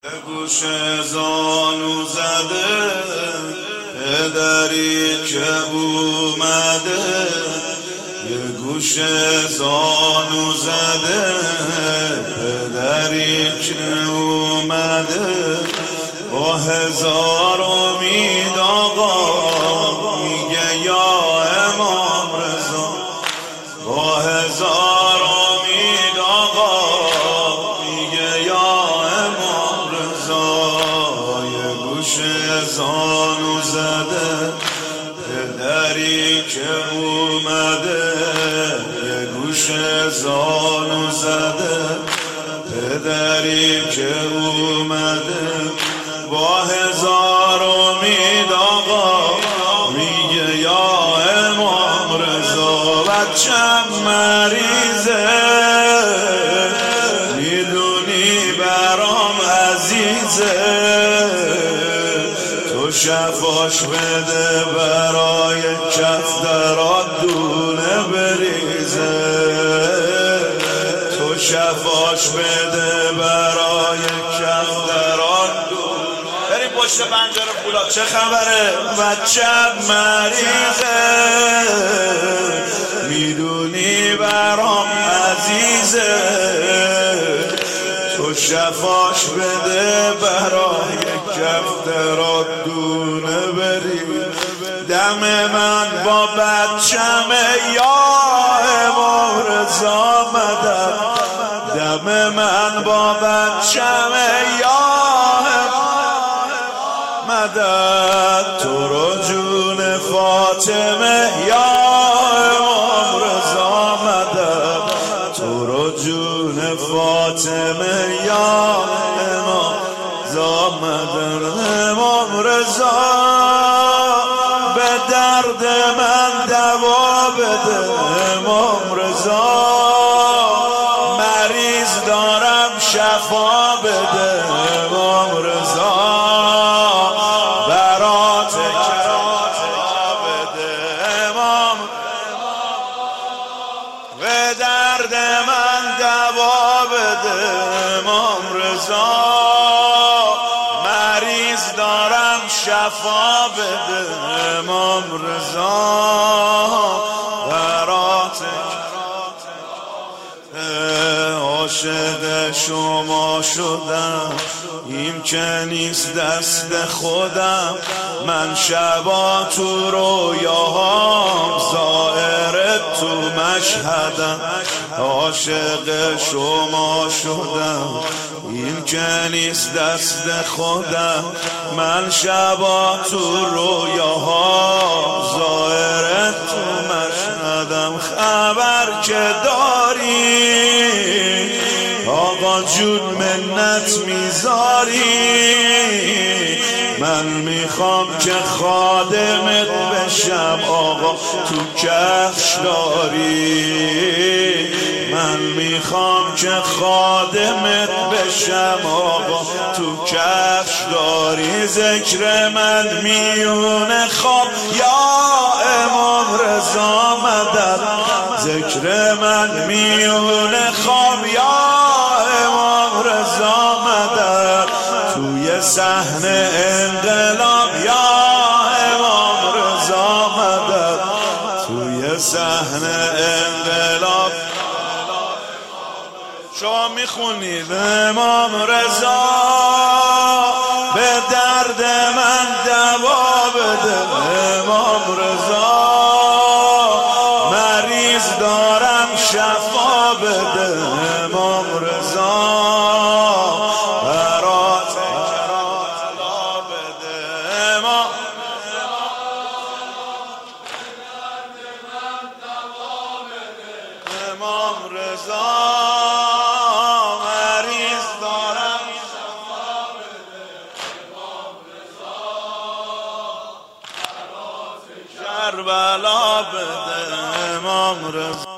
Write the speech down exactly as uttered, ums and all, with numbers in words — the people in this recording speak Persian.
گوش زانو زده پدری که اومده، یه گوش زانو زده پدری که اومده، با هزار امید آقا میگه یا امام رضا، با هزار امید آقا میگه یا امام رضا. یه گوش زانو زده پدری که اومده، یه گوش زانو زده پدری که اومده، با هزار امید آقا میگه یا امام رضا. بچم مریضه میدونی برام عزیزه، تو شفاش بده برای کف درات دونه بریزه، تو شفاش بده برای کف درات دونه. بریم پشت پنجره فولاد چه خبره؟ بچم مریضه میدونی برام عزیزه، تو شفاش بده برای کف درات دونه بری. دم من با بچم یا امام رضا مدد، دم من با بچم یا مدد، تو رو جون فاطمه یا امام رضا مدد، تو رو جون فاطمه یا امام رضا مدد. امام رضا به درد من دوا بده، امام رضا مریض دارم شفا بده، امام رضا برات کرا بده، امام به درد من دوا بده، امام رضا مریض دارم شفا بده، امام رضا برات عاشق شما شدم، این که نیست دست خودم، من شبا تو رویاهام زائر تو مشهدم. عاشق شما شدم، این که نیست دست خودم، من شبا تو رویاهام زائر تو مشهدم. خبر که داری آقا جون منت میذاری، من میخوام که خادمت بشم آقا تو کفش داری، من میخوام که خادمت بشم آقا تو کفش داری. ذکر من میونه خواب یا امام رضا مدد، ذکر من میونه خواب یا امام رضا مدد، توی صحنه انقلاب یا امام رضا مدد، توی صحنه انقلاب. شما میخونید امام رضا به درد من دوا بده، امام رضا مریض دارم شفا بده، امام رضا برات کرا بده، امام امام رضا مریض دارم شفا بده، امام رضا برات کربلا بده، امام رضا.